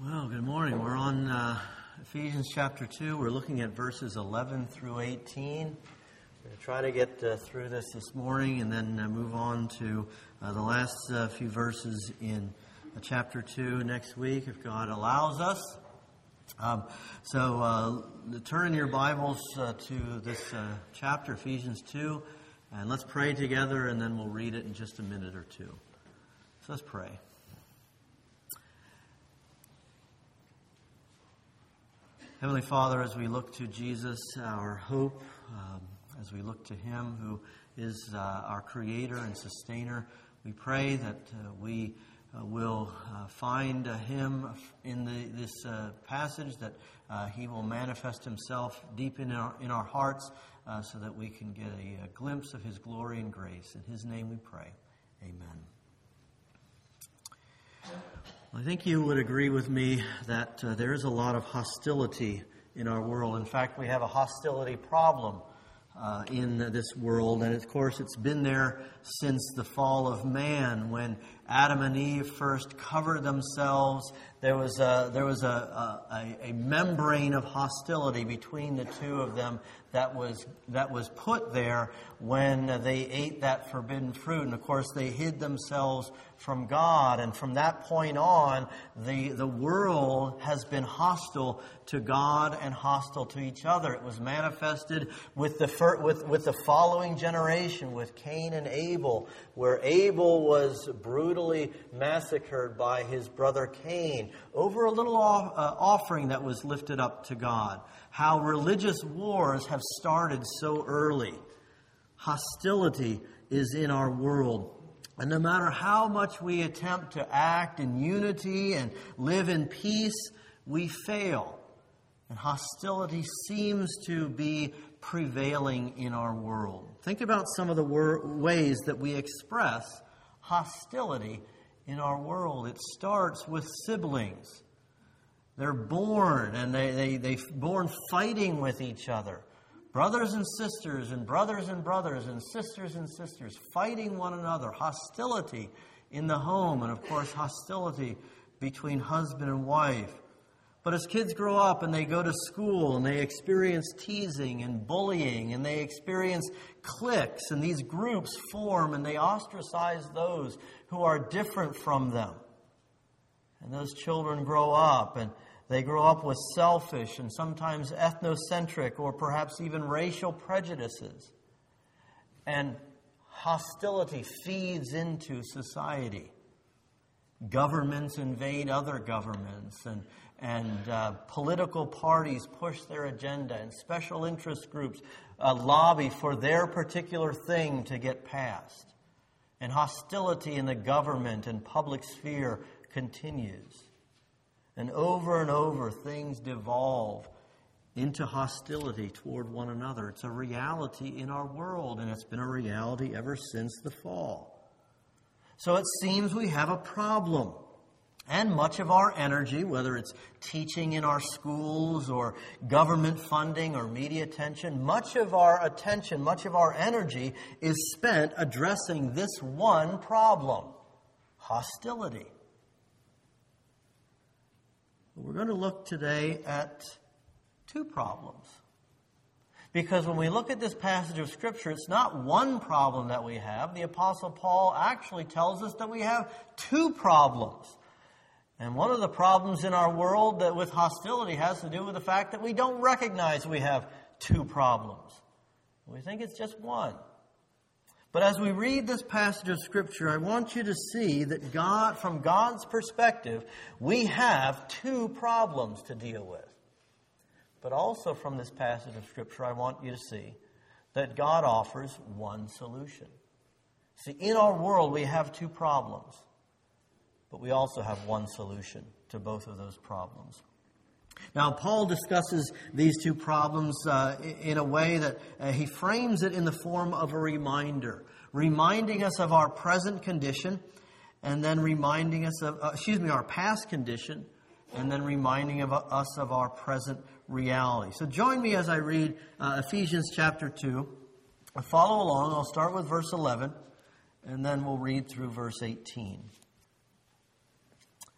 Well, good morning. We're on Ephesians chapter 2. We're looking at verses 11 through 18. We're going to try to get through this morning and then move on to the last few verses in chapter 2 next week, if God allows us. So turn in your Bibles to this chapter, Ephesians 2, and let's pray together, and then we'll read it in just a minute or two. So let's pray. Heavenly Father, as we look to Jesus, our hope, as we look to Him who is our Creator and Sustainer, we pray that we will find Him in this passage, that He will manifest Himself deep in our hearts so that we can get a glimpse of His glory and grace. In His name we pray. Amen. I think you would agree with me that there is a lot of hostility in our world. In fact, we have a hostility problem in this world, and of course it's been there since the fall of man. When Adam and Eve first covered themselves, there was a membrane of hostility between the two of them that was put there when they ate that forbidden fruit. And of course they hid themselves from God, and from that point on, the world has been hostile to God and hostile to each other. It was manifested with the following generation, with Cain and Abel, where Abel was brutally massacred by his brother Cain over a little offering that was lifted up to God. How religious wars have started so early. Hostility is in our world. And no matter how much we attempt to act in unity and live in peace, we fail. And hostility seems to be prevailing in our world. Think about some of the ways that we express hostility in our world. It starts with siblings. They're born, and they're born fighting with each other. Brothers and sisters, and brothers and sisters fighting one another. Hostility in the home, and of course hostility between husband and wife. But as kids grow up and they go to school and they experience teasing and bullying and they experience cliques, and these groups form and they ostracize those who are different from them. And those children grow up, and they grow up with selfish and sometimes ethnocentric or perhaps even racial prejudices. And hostility feeds into society. Governments invade other governments, and political parties push their agenda, and special interest groups lobby for their particular thing to get passed. And hostility in the government and public sphere continues. And over things devolve into hostility toward one another. It's a reality in our world, and it's been a reality ever since the fall. So it seems we have a problem. And much of our energy, whether it's teaching in our schools or government funding or media attention, much of our attention, much of our energy is spent addressing this one problem: hostility. We're going to look today at two problems. Because when we look at this passage of Scripture, it's not one problem that we have. The Apostle Paul actually tells us that we have two problems. And one of the problems in our world that with hostility has to do with the fact that we don't recognize we have two problems. We think it's just one. But as we read this passage of Scripture, I want you to see that God, from God's perspective, we have two problems to deal with. But also from this passage of Scripture, I want you to see that God offers one solution. See, in our world, we have two problems, but we also have one solution to both of those problems. Now, Paul discusses these two problems in a way that he frames it in the form of a reminder, reminding us of our present condition, and then reminding us of, our past condition, and then reminding us of our present reality. So join me as I read Ephesians chapter 2. Follow along. I'll start with verse 11, and then we'll read through verse 18.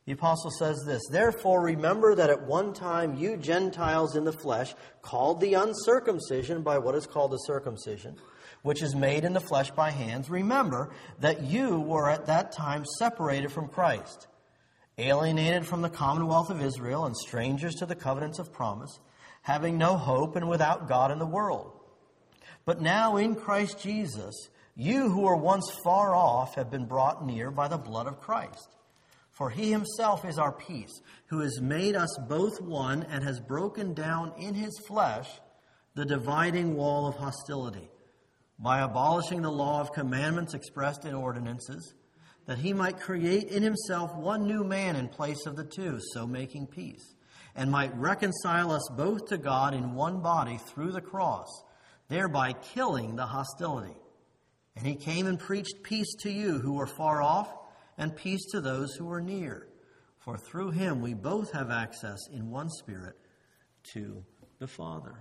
The apostle says this, "Therefore remember that at one time you Gentiles in the flesh, called the uncircumcision by what is called the circumcision, which is made in the flesh by hands, remember that you were at that time separated from Christ, alienated from the commonwealth of Israel and strangers to the covenants of promise, having no hope and without God in the world. But now in Christ Jesus, you who were once far off have been brought near by the blood of Christ. For he himself is our peace, who has made us both one and has broken down in his flesh the dividing wall of hostility, by abolishing the law of commandments expressed in ordinances, that he might create in himself one new man in place of the two, so making peace, and might reconcile us both to God in one body through the cross, thereby killing the hostility. And he came and preached peace to you who were far off, and peace to those who were near. For through him we both have access in one Spirit to the Father."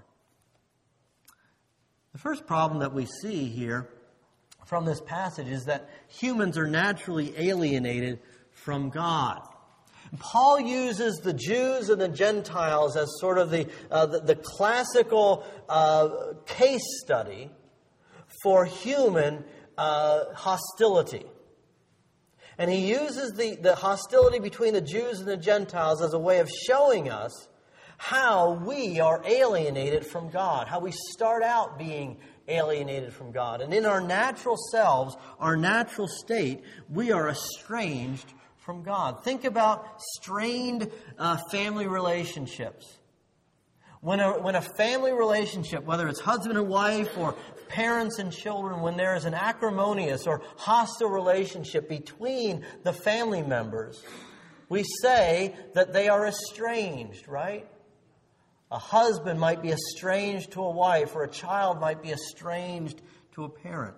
The first problem that we see here from this passage is that humans are naturally alienated from God. Paul uses the Jews and the Gentiles as sort of the classical case study for human hostility. And he uses the hostility between the Jews and the Gentiles as a way of showing us how we are alienated from God, how we start out being alienated from God. And in our natural selves, our natural state, we are estranged from God. Think about strained family relationships. When a family relationship, whether it's husband and wife or parents and children, when there is an acrimonious or hostile relationship between the family members, we say that they are estranged, right? A husband might be estranged to a wife, or a child might be estranged to a parent.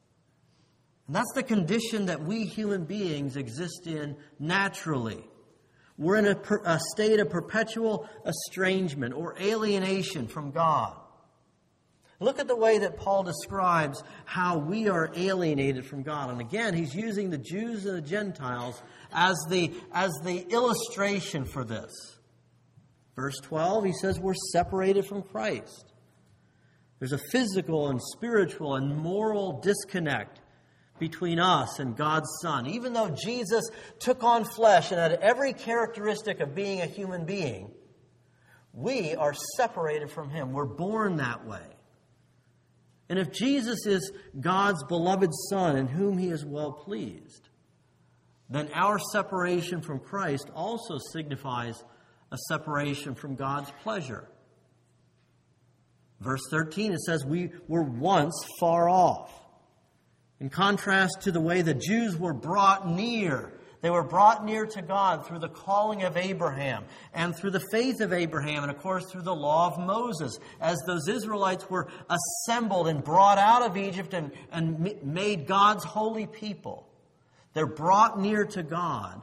And that's the condition that we human beings exist in naturally. We're in a state of perpetual estrangement or alienation from God. Look at the way that Paul describes how we are alienated from God. And again, he's using the Jews and the Gentiles as the illustration for this. Verse 12, he says we're separated from Christ. There's a physical and spiritual and moral disconnect between us and God's Son. Even though Jesus took on flesh and had every characteristic of being a human being, we are separated from him. We're born that way. And if Jesus is God's beloved Son in whom he is well pleased, then our separation from Christ also signifies a separation from God's pleasure. Verse 13, it says we were once far off. In contrast to the way the Jews were brought near. They were brought near to God through the calling of Abraham and through the faith of Abraham and, of course, through the law of Moses. As those Israelites were assembled and brought out of Egypt and made God's holy people, they're brought near to God.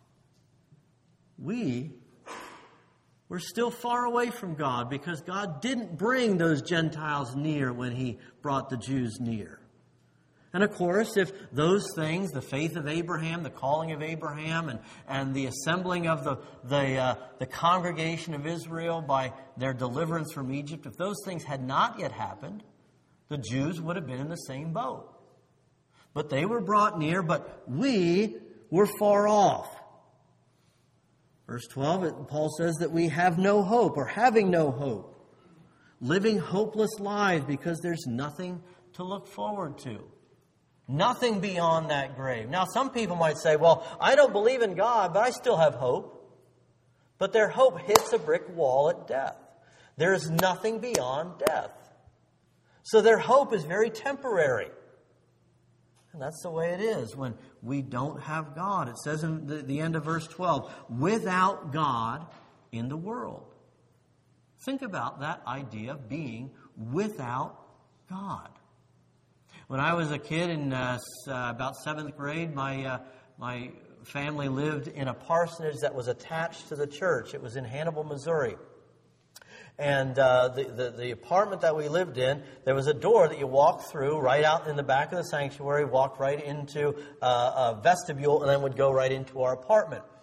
We're still far away from God because God didn't bring those Gentiles near when he brought the Jews near. And of course, if those things, the faith of Abraham, the calling of Abraham, and the assembling of the congregation of Israel by their deliverance from Egypt, if those things had not yet happened, the Jews would have been in the same boat. But they were brought near, but we were far off. Verse 12, Paul says that we have no hope, or having no hope, living hopeless lives because there's nothing to look forward to. Nothing beyond that grave. Now, some people might say, well, I don't believe in God, but I still have hope. But their hope hits a brick wall at death. There is nothing beyond death. So their hope is very temporary. And that's the way it is when we don't have God. It says in the end of verse 12, without God in the world. Think about that idea of being without God. When I was a kid in about 7th grade, my family lived in a parsonage that was attached to the church. It was in Hannibal, Missouri. And the apartment that we lived in, there was a door that you walked through right out in the back of the sanctuary, walked right into a vestibule, and then would go right into our apartment.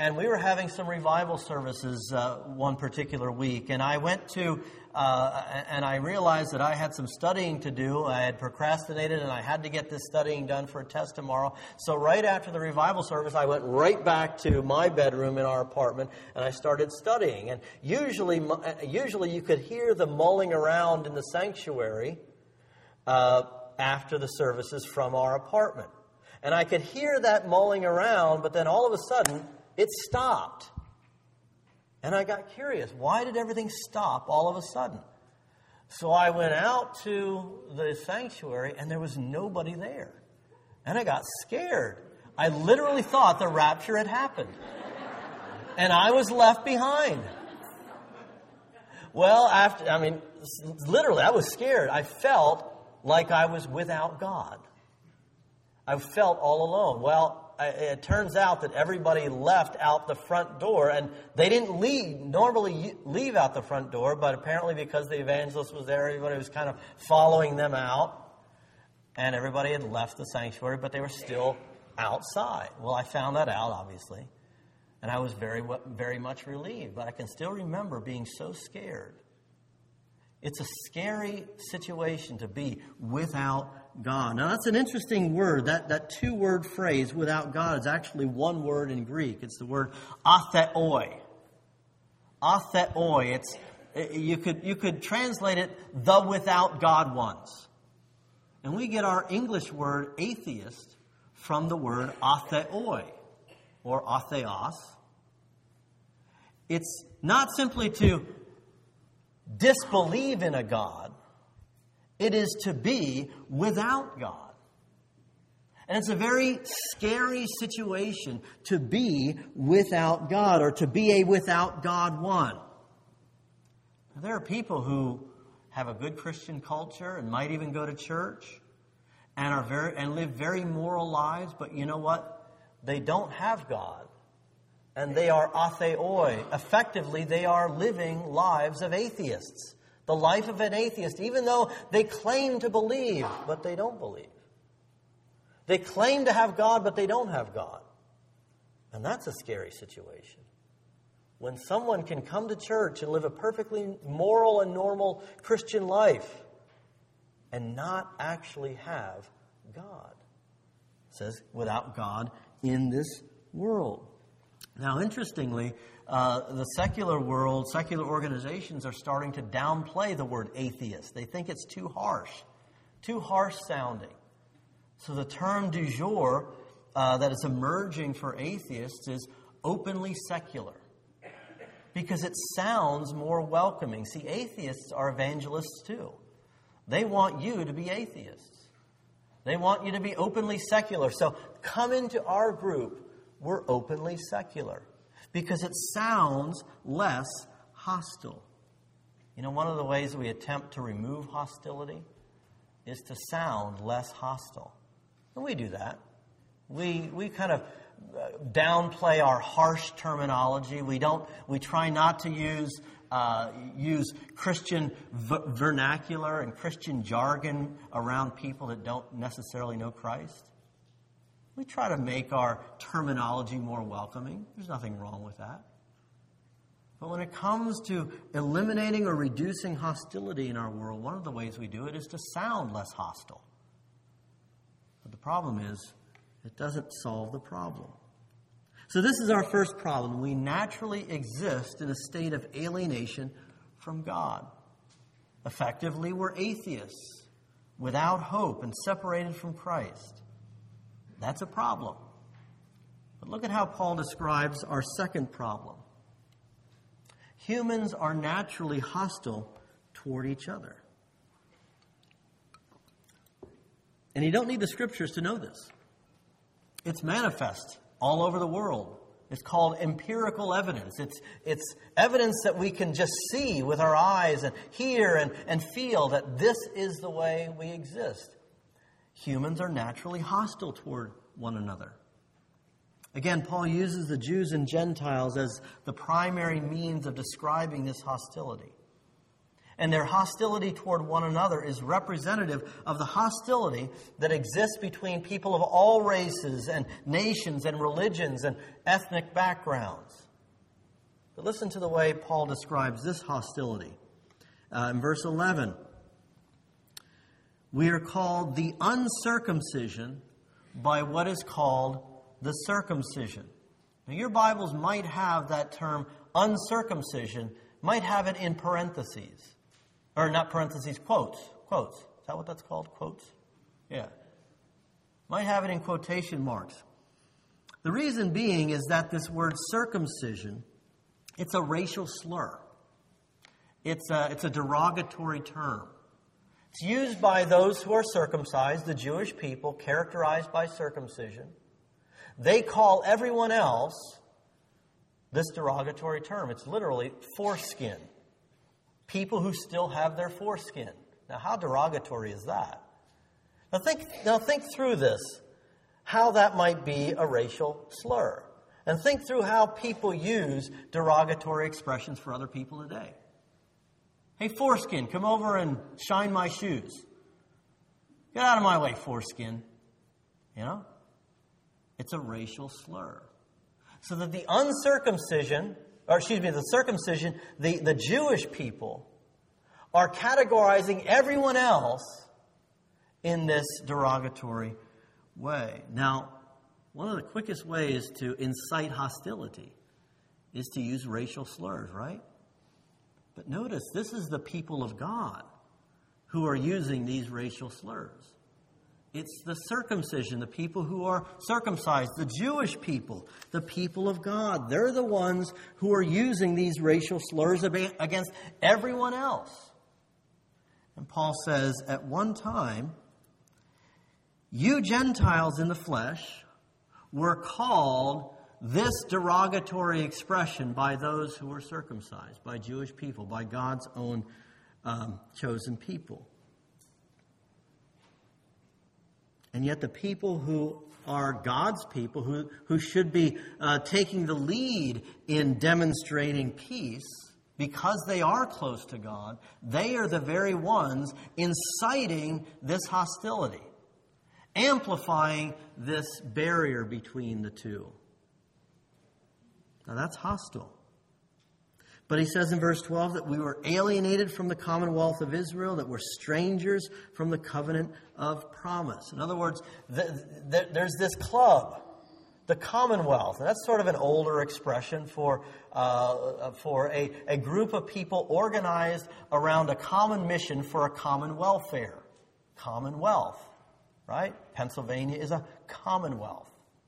And we were having some revival services one particular week. And I went to, and I realized that I had some studying to do. I had procrastinated, and I had to get this studying done for a test tomorrow. So right after the revival service, I went right back to my bedroom in our apartment, and I started studying. And usually you could hear the mulling around in the sanctuary after the services from our apartment. And I could hear that mulling around, but then all of a sudden, it stopped. And I got curious. Why did everything stop all of a sudden? So I went out to the sanctuary, and there was nobody there. And I got scared. I literally thought the rapture had happened. And I was left behind. Well, literally, I was scared. I felt like I was without God. I felt all alone. Well, it turns out that everybody left out the front door, and they didn't normally leave out the front door, but apparently because the evangelist was there, everybody was kind of following them out, and everybody had left the sanctuary, but they were still outside. Well, I found that out, obviously, and I was very, very much relieved, but I can still remember being so scared. It's a scary situation to be without God. Now, that's an interesting word. That two-word phrase, without God, is actually one word in Greek. It's the word atheoi. Atheoi. You could translate it, the without God ones. And we get our English word atheist from the word atheoi, or atheos. It's not simply to disbelieve in a God. It is to be without God. And it's a very scary situation to be without God, or to be a without God one. Now, there are people who have a good Christian culture and might even go to church and live very moral lives, but you know what? They don't have God. And they are atheoi. Effectively, they are living lives of atheists. The life of an atheist, even though they claim to believe, but they don't believe. They claim to have God, but they don't have God. And that's a scary situation. When someone can come to church and live a perfectly moral and normal Christian life and not actually have God. It says, without God in this world. Now, interestingly, the secular world, secular organizations are starting to downplay the word atheist. They think it's too harsh sounding. So the term du jour that is emerging for atheists is openly secular, because it sounds more welcoming. See, atheists are evangelists too. They want you to be atheists. They want you to be openly secular. So come into our group. We're openly secular, because it sounds less hostile. You know, one of the ways we attempt to remove hostility is to sound less hostile. And we do that. We kind of downplay our harsh terminology. We try not to use Christian vernacular and Christian jargon around people that don't necessarily know Christ. We try to make our terminology more welcoming. There's nothing wrong with that. But when it comes to eliminating or reducing hostility in our world, one of the ways we do it is to sound less hostile. But the problem is, it doesn't solve the problem. So this is our first problem. We naturally exist in a state of alienation from God. Effectively, we're atheists, without hope and separated from Christ. That's a problem. But look at how Paul describes our second problem. Humans are naturally hostile toward each other. And you don't need the scriptures to know this. It's manifest all over the world. It's called empirical evidence. It's evidence that we can just see with our eyes and hear and feel that this is the way we exist. Humans are naturally hostile toward one another. Again, Paul uses the Jews and Gentiles as the primary means of describing this hostility. And their hostility toward one another is representative of the hostility that exists between people of all races and nations and religions and ethnic backgrounds. But listen to the way Paul describes this hostility. In verse 11, we are called the uncircumcision by what is called the circumcision. Now, your Bibles might have that term uncircumcision, might have it in parentheses. Or not parentheses, quotes. Quotes. Is that what that's called? Quotes? Yeah. Might have it in quotation marks. The reason being is that this word circumcision, it's a racial slur. It's a derogatory term. It's used by those who are circumcised, the Jewish people, characterized by circumcision. They call everyone else this derogatory term. It's literally foreskin. People who still have their foreskin. Now, how derogatory is that? Now think through this, how that might be a racial slur. And think through how people use derogatory expressions for other people today. Hey, foreskin, come over and shine my shoes. Get out of my way, foreskin. You know? It's a racial slur. So that the circumcision, the Jewish people are categorizing everyone else in this derogatory way. Now, one of the quickest ways to incite hostility is to use racial slurs, right? But notice, this is the people of God who are using these racial slurs. It's the circumcision, the people who are circumcised, the Jewish people, the people of God. They're the ones who are using these racial slurs against everyone else. And Paul says, at one time, you Gentiles in the flesh were called this derogatory expression by those who were circumcised, by Jewish people, by God's own chosen people. And yet the people who are God's people, who should be taking the lead in demonstrating peace, because they are close to God, they are the very ones inciting this hostility, amplifying this barrier between the two. Now that's hostile. But he says in verse 12 that we were alienated from the commonwealth of Israel, that we're strangers from the covenant of promise. In other words, there's this club, the commonwealth. And that's sort of an older expression for a group of people organized around a common mission for a common welfare. Commonwealth, right? Pennsylvania is a commonwealth.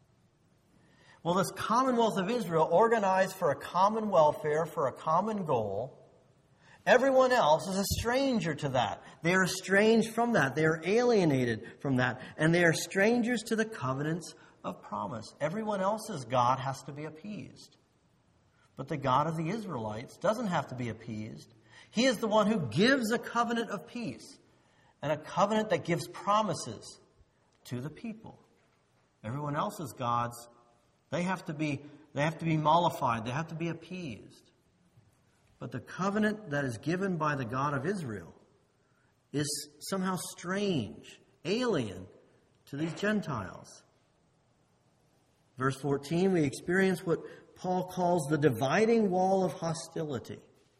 Well, this commonwealth of Israel, organized for a common welfare, for a common goal, everyone else is a stranger to that. They are estranged from that. They are alienated from that. And they are strangers to the covenants of promise. Everyone else's God has to be appeased. But the God of the Israelites doesn't have to be appeased. He is the one who gives a covenant of peace and a covenant that gives promises to the people. Everyone else's gods, they have to be mollified. They have to be appeased. But the covenant that is given by the God of Israel is somehow strange, alien to these Gentiles. Verse 14, we experience what Paul calls the dividing wall of hostility.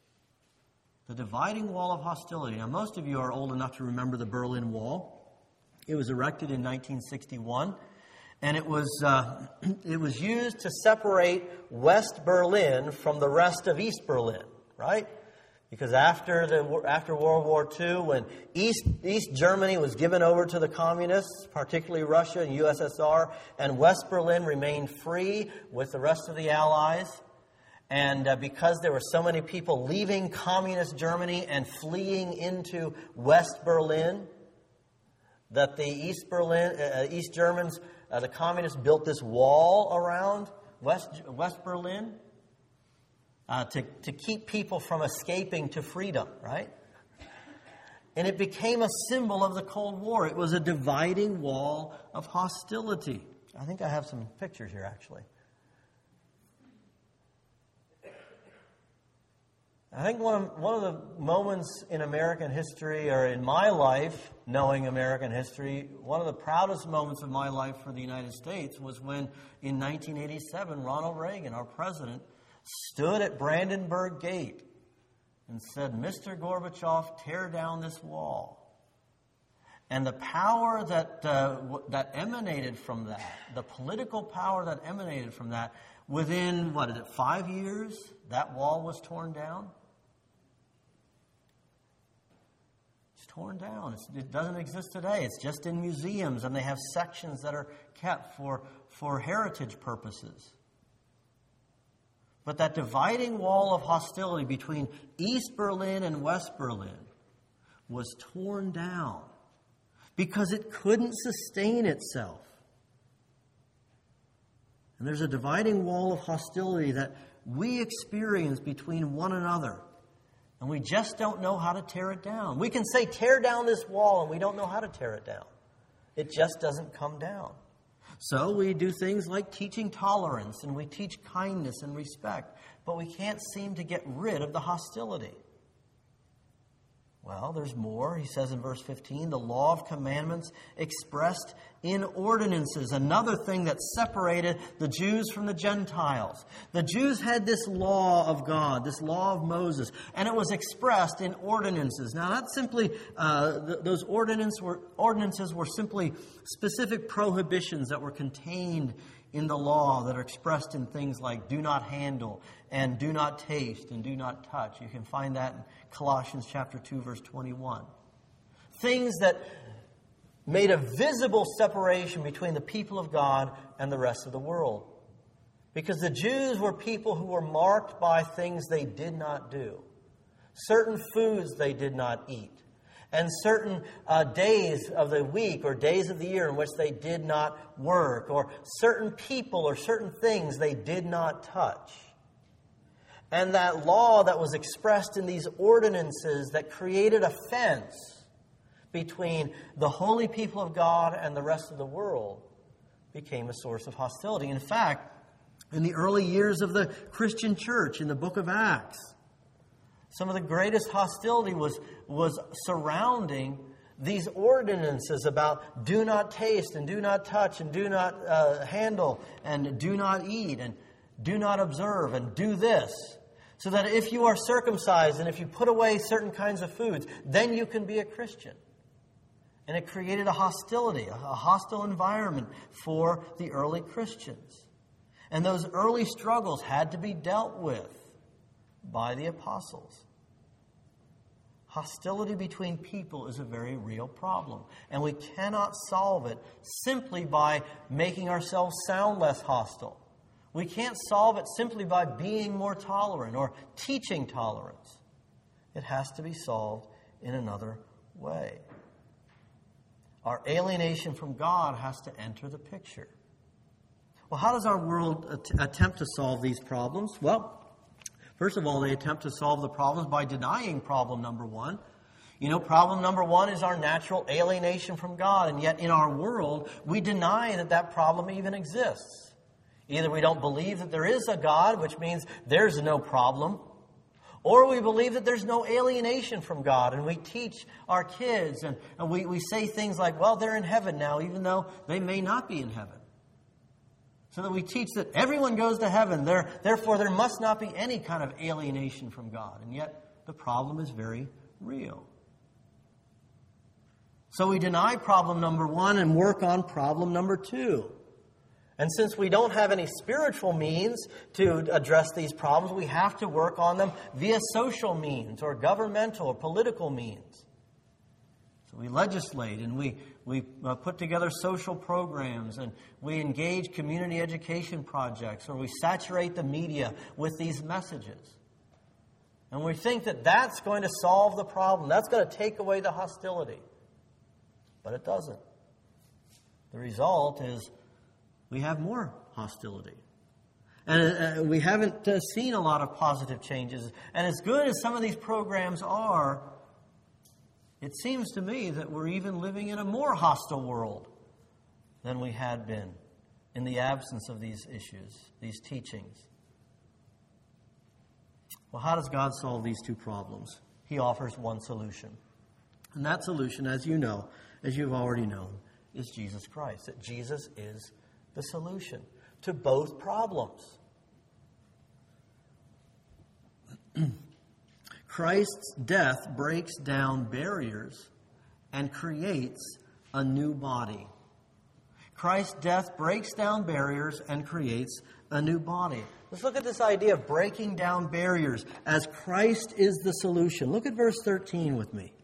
The dividing wall of hostility. Now, most of you are old enough to remember the Berlin Wall. It was erected in 1961. And it was used to separate West Berlin from the rest of East Berlin, right? Because after World War II, when East Germany was given over to the communists, particularly Russia and USSR, and West Berlin remained free with the rest of the Allies, and because there were so many people leaving communist Germany and fleeing into West Berlin, that the East Germans, the communists, built this wall around West Berlin to keep people from escaping to freedom, right? And it became a symbol of the Cold War. It was a dividing wall of hostility. I think I have some pictures here, actually. I think one of the moments in American history, or in my life, knowing American history, one of the proudest moments of my life for the United States was when, in 1987, Ronald Reagan, our president, stood at Brandenburg Gate and said, "Mr. Gorbachev, tear down this wall." And the power that emanated from that, the political power that emanated from that, within, 5 years, that wall was torn down? Torn down. It doesn't exist today. It's just in museums, and they have sections that are kept for heritage purposes. But that dividing wall of hostility between East Berlin and West Berlin was torn down because it couldn't sustain itself. And there's a dividing wall of hostility that we experience between one another. And we just don't know how to tear it down. We can say, tear down this wall, and we don't know how to tear it down. It just doesn't come down. So we do things like teaching tolerance, and we teach kindness and respect, but we can't seem to get rid of the hostility. Well, there's more. He says in verse 15, the law of commandments expressed in ordinances. Another thing that separated the Jews from the Gentiles. The Jews had this law of God, this law of Moses, and it was expressed in ordinances. Now, not simply, those ordinances were simply specific prohibitions that were contained in the law that are expressed in things like do not handle and do not taste and do not touch. You can find that in Colossians chapter 2, verse 21. Things that made a visible separation between the people of God and the rest of the world. Because the Jews were people who were marked by things they did not do. Certain foods they did not eat. And certain days of the week or days of the year in which they did not work. Or certain people or certain things they did not touch. And that law that was expressed in these ordinances that created a fence between the holy people of God and the rest of the world became a source of hostility. In fact, in the early years of the Christian church, in the book of Acts, some of the greatest hostility was surrounding these ordinances about do not taste and do not touch and do not handle and do not eat and do not observe and do this. So that if you are circumcised and if you put away certain kinds of foods, then you can be a Christian. And it created a hostility, a hostile environment for the early Christians. And those early struggles had to be dealt with by the apostles. Hostility between people is a very real problem. And we cannot solve it simply by making ourselves sound less hostile. We can't solve it simply by being more tolerant or teaching tolerance. It has to be solved in another way. Our alienation from God has to enter the picture. Well, how does our world attempt to solve these problems? Well, first of all, they attempt to solve the problems by denying problem number one. You know, problem number one is our natural alienation from God. And yet in our world, we deny that that problem even exists. Either we don't believe that there is a God, which means there's no problem, or we believe that there's no alienation from God. And we teach our kids, and we say things like, well, they're in heaven now, even though they may not be in heaven. So that we teach that everyone goes to heaven. Therefore, there must not be any kind of alienation from God. And yet, the problem is very real. So we deny problem number one and work on problem number two. And since we don't have any spiritual means to address these problems, we have to work on them via social means or governmental or political means. So we legislate and we put together social programs and we engage community education projects, or we saturate the media with these messages. And we think that that's going to solve the problem. That's going to take away the hostility. But it doesn't. The result is we have more hostility. And we haven't seen a lot of positive changes. And as good as some of these programs are, it seems to me that we're even living in a more hostile world than we had been in the absence of these issues, these teachings. Well, how does God solve these two problems? He offers one solution. And that solution, as you know, as you've already known, is Jesus Christ. That Jesus is the solution to both problems. Christ's death breaks down barriers and creates a new body. Christ's death breaks down barriers and creates a new body. Let's look at this idea of breaking down barriers as Christ is the solution. Look at verse 13 with me.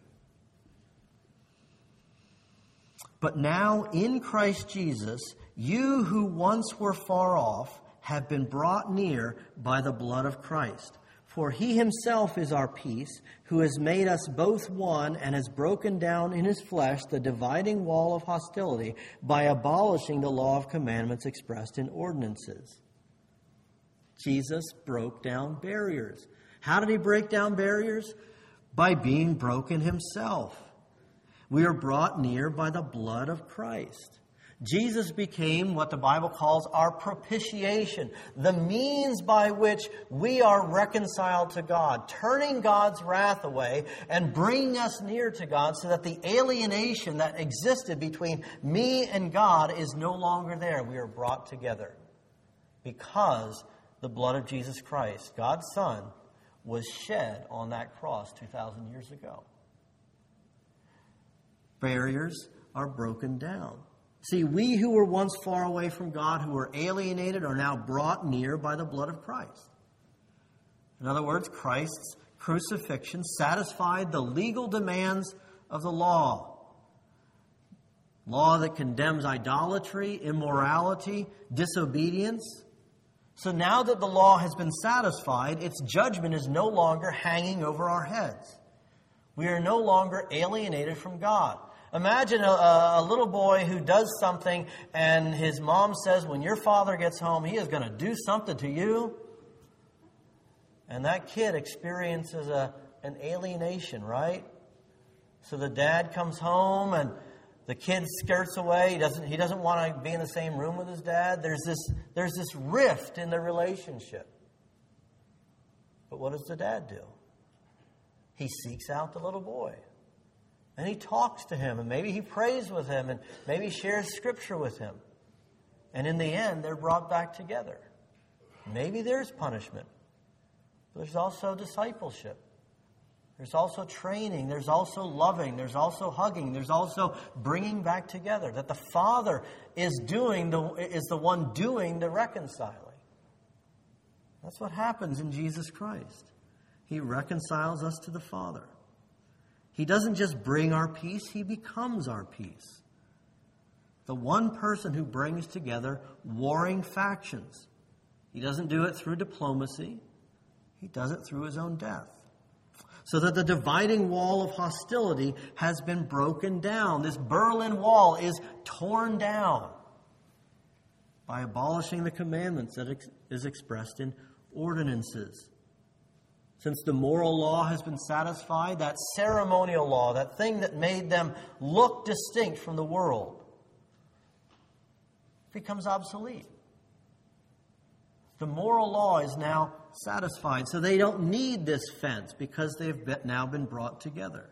But now in Christ Jesus, you who once were far off have been brought near by the blood of Christ. For he himself is our peace, who has made us both one and has broken down in his flesh the dividing wall of hostility by abolishing the law of commandments expressed in ordinances. Jesus broke down barriers. How did he break down barriers? By being broken himself. We are brought near by the blood of Christ. Jesus became what the Bible calls our propitiation, the means by which we are reconciled to God, turning God's wrath away and bringing us near to God so that the alienation that existed between me and God is no longer there. We are brought together because the blood of Jesus Christ, God's Son, was shed on that cross 2,000 years ago. Barriers are broken down. See, we who were once far away from God, who were alienated, are now brought near by the blood of Christ. In other words, Christ's crucifixion satisfied the legal demands of the law. Law that condemns idolatry, immorality, disobedience. So now that the law has been satisfied, its judgment is no longer hanging over our heads. We are no longer alienated from God. Imagine a little boy who does something and his mom says, when your father gets home, he is going to do something to you. And that kid experiences an alienation, right? So the dad comes home and the kid skirts away. He doesn't want to be in the same room with his dad. There's this rift in the relationship. But what does the dad do? He seeks out the little boy. And he talks to him, and maybe he prays with him, and maybe shares scripture with him. And in the end, they're brought back together. Maybe there's punishment. But there's also discipleship. There's also training. There's also loving. There's also hugging. There's also bringing back together. That the Father is the one doing the reconciling. That's what happens in Jesus Christ. He reconciles us to the Father. He doesn't just bring our peace, he becomes our peace. The one person who brings together warring factions. He doesn't do it through diplomacy. He does it through his own death. So that the dividing wall of hostility has been broken down. This Berlin Wall is torn down by abolishing the commandments that is expressed in ordinances. Since the moral law has been satisfied, that ceremonial law, that thing that made them look distinct from the world, becomes obsolete. The moral law is now satisfied, so they don't need this fence because they've now been brought together.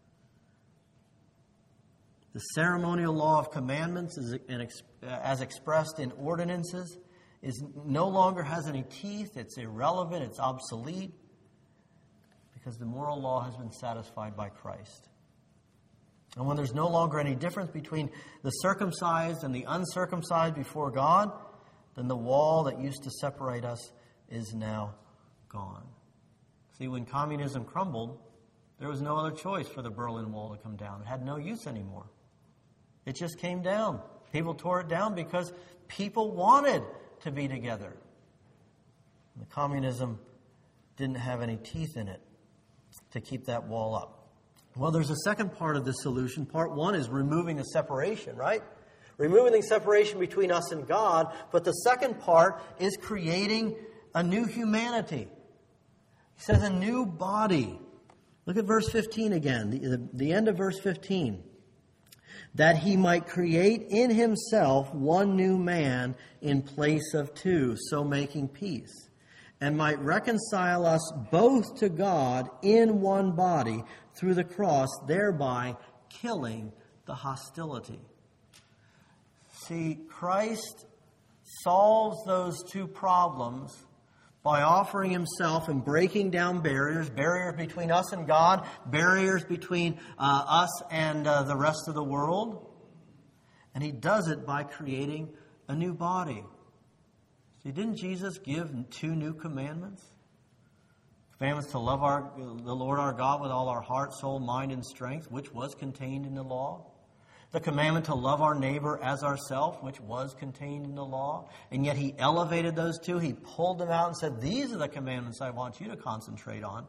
The ceremonial law of commandments, as expressed in ordinances, no longer has any teeth. It's irrelevant. It's obsolete. Because the moral law has been satisfied by Christ. And when there's no longer any difference between the circumcised and the uncircumcised before God, then the wall that used to separate us is now gone. See, when communism crumbled, there was no other choice for the Berlin Wall to come down. It had no use anymore. It just came down. People tore it down because people wanted to be together. The communism didn't have any teeth in it to keep that wall up. Well, there's a second part of this solution. Part one is removing the separation, right? Removing the separation between us and God. But the second part is creating a new humanity. He says a new body. Look at verse 15 again, the end of verse 15. That he might create in himself one new man in place of two, so making peace. and might reconcile us both to God in one body through the cross, thereby killing the hostility. See, Christ solves those two problems by offering himself and breaking down barriers between us and God, barriers between us and the rest of the world. And he does it by creating a new body. See, didn't Jesus give 2 new commandments? Commandments to love the Lord our God with all our heart, soul, mind, and strength, which was contained in the law. The commandment to love our neighbor as ourselves, which was contained in the law. And yet he elevated those 2. He pulled them out and said, these are the commandments I want you to concentrate on.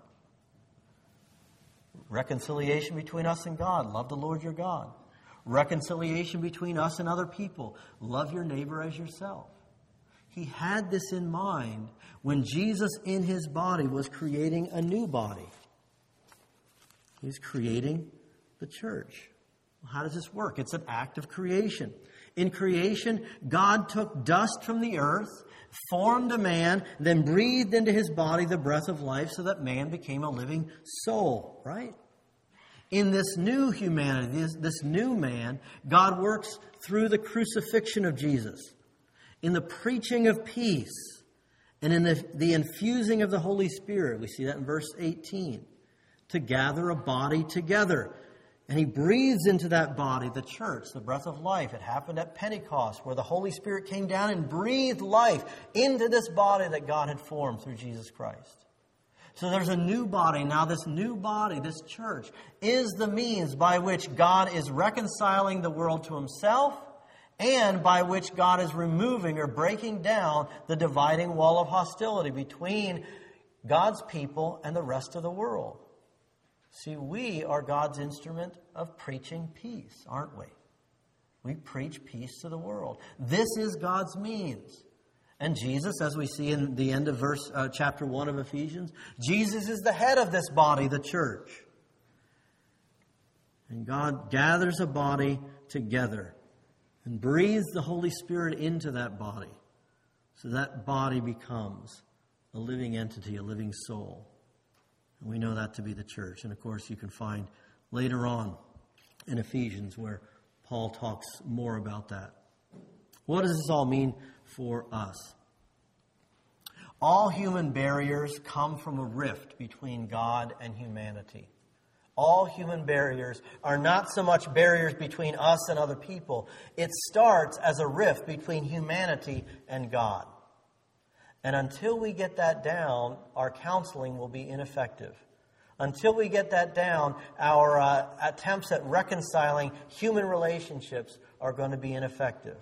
Reconciliation between us and God. Love the Lord your God. Reconciliation between us and other people. Love your neighbor as yourself. He had this in mind when Jesus in his body was creating a new body. He's creating the church. How does this work? It's an act of creation. In creation, God took dust from the earth, formed a man, then breathed into his body the breath of life so that man became a living soul, right? In this new humanity, this new man, God works through the crucifixion of Jesus, in the preaching of peace, and in the infusing of the Holy Spirit. We see that in verse 18. To gather a body together. And he breathes into that body, the church, the breath of life. It happened at Pentecost, where the Holy Spirit came down and breathed life into this body that God had formed through Jesus Christ. So there's a new body. Now this new body, this church, is the means by which God is reconciling the world to himself, and by which God is removing or breaking down the dividing wall of hostility between God's people and the rest of the world. See, we are God's instrument of preaching peace, aren't we? We preach peace to the world. This is God's means. And Jesus, as we see in the end of chapter 1 of Ephesians, Jesus is the head of this body, the church. And God gathers a body together and breathes the Holy Spirit into that body, so that body becomes a living entity, a living soul. And we know that to be the church. And of course, you can find later on in Ephesians where Paul talks more about that. What does this all mean for us? All human barriers come from a rift between God and humanity. All human barriers are not so much barriers between us and other people. It starts as a rift between humanity and God. And until we get that down, our counseling will be ineffective. Until we get that down, our attempts at reconciling human relationships are going to be ineffective.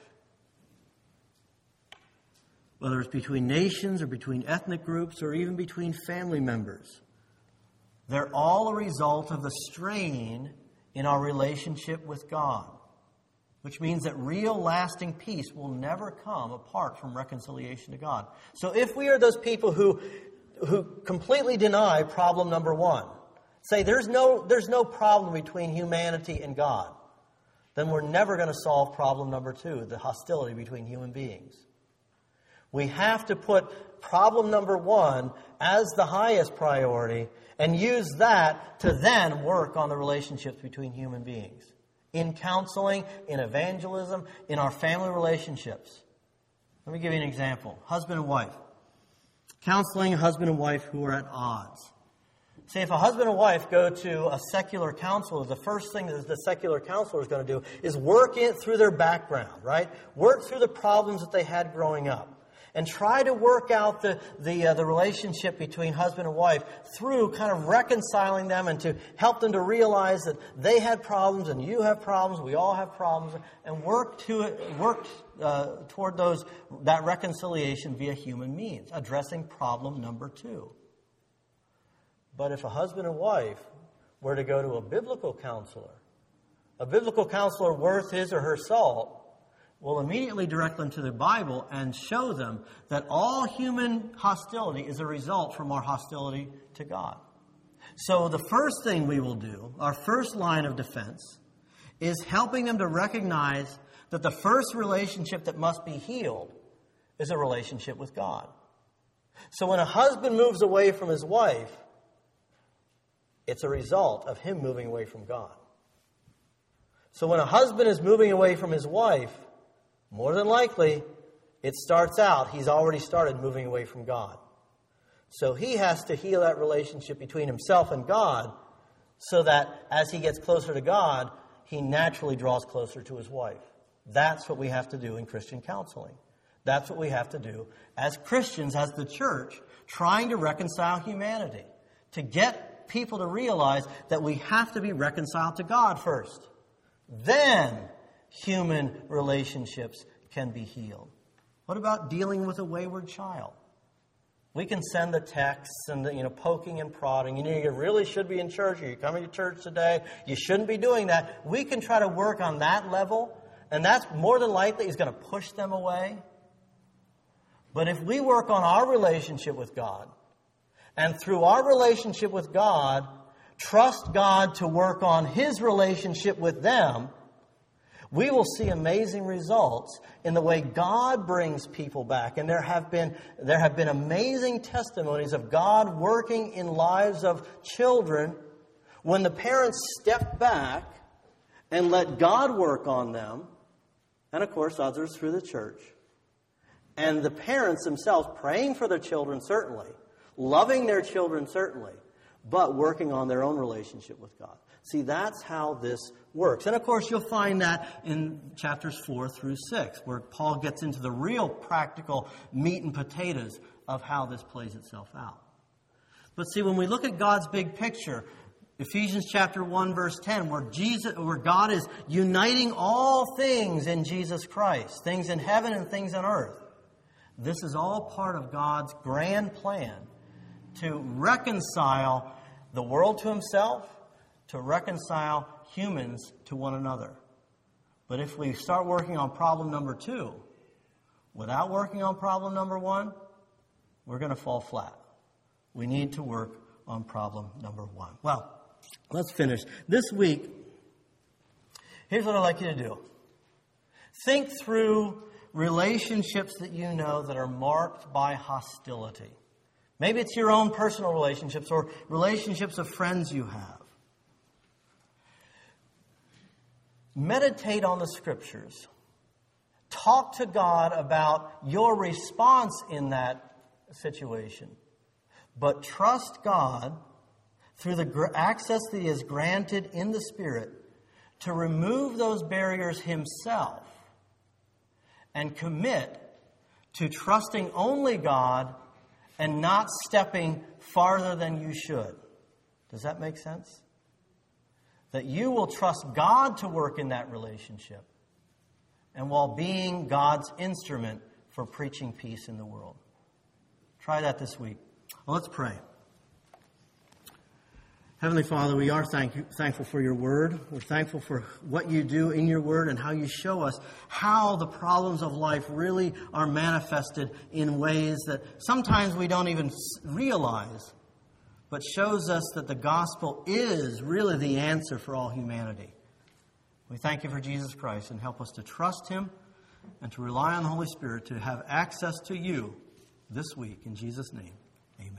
Whether it's between nations or between ethnic groups or even between family members, they're all a result of the strain in our relationship with God, which means that real lasting peace will never come apart from reconciliation to God. So if we are those people who completely deny problem number 1, say there's no problem between humanity and God, then we're never going to solve problem number 2, the hostility between human beings. We have to put problem number 1 as the highest priority and use that to then work on the relationships between human beings. In counseling, in evangelism, in our family relationships. Let me give you an example. Husband and wife. Counseling a husband and wife who are at odds. See, if a husband and wife go to a secular counselor, the first thing that the secular counselor is going to do is work it through their background, right? Work through the problems that they had growing up. And try to work out the relationship between husband and wife through kind of reconciling them and to help them to realize that they had problems and you have problems, we all have problems, and work toward that reconciliation via human means, addressing problem number 2. But if a husband and wife were to go to a biblical counselor worth his or her salt, will immediately direct them to the Bible and show them that all human hostility is a result from our hostility to God. So the first thing we will do, our first line of defense, is helping them to recognize that the first relationship that must be healed is a relationship with God. So when a husband moves away from his wife, it's a result of him moving away from God. So when a husband is moving away from his wife, more than likely, it starts out, he's already started moving away from God. So he has to heal that relationship between himself and God so that as he gets closer to God, he naturally draws closer to his wife. That's what we have to do in Christian counseling. That's what we have to do as Christians, as the church, trying to reconcile humanity. To get people to realize that we have to be reconciled to God first. Then human relationships can be healed. What about dealing with a wayward child? We can send the texts and the, poking and prodding. You really should be in church. Are you coming to church today? You shouldn't be doing that. We can try to work on that level, and that's more than likely is going to push them away. But if we work on our relationship with God, and through our relationship with God, trust God to work on His relationship with them, we will see amazing results in the way God brings people back. And there have been amazing testimonies of God working in lives of children when the parents step back and let God work on them, and of course others through the church. And the parents themselves praying for their children, certainly, loving their children, certainly, but working on their own relationship with God. See, that's how this works. And of course, you'll find that in chapters 4 through 6, where Paul gets into the real practical meat and potatoes of how this plays itself out. But see, when we look at God's big picture, Ephesians chapter 1, verse 10, where God is uniting all things in Jesus Christ, things in heaven and things on earth. This is all part of God's grand plan to reconcile the world to Himself, to reconcile humans to one another. But if we start working on problem number 2, without working on problem number 1, we're going to fall flat. We need to work on problem number 1. Well, let's finish. This week, here's what I'd like you to do. Think through relationships that you know that are marked by hostility. Maybe it's your own personal relationships or relationships of friends you have. Meditate on the Scriptures. Talk to God about your response in that situation. But trust God through the access that He has granted in the Spirit to remove those barriers Himself and commit to trusting only God and not stepping farther than you should. Does that make sense? That you will trust God to work in that relationship, and while being God's instrument for preaching peace in the world. Try that this week. Well, let's pray. Heavenly Father, we are thankful for your word. We're thankful for what you do in your word and how you show us how the problems of life really are manifested in ways that sometimes we don't even realize, but shows us that the gospel is really the answer for all humanity. We thank you for Jesus Christ and help us to trust Him and to rely on the Holy Spirit to have access to you this week. In Jesus' name.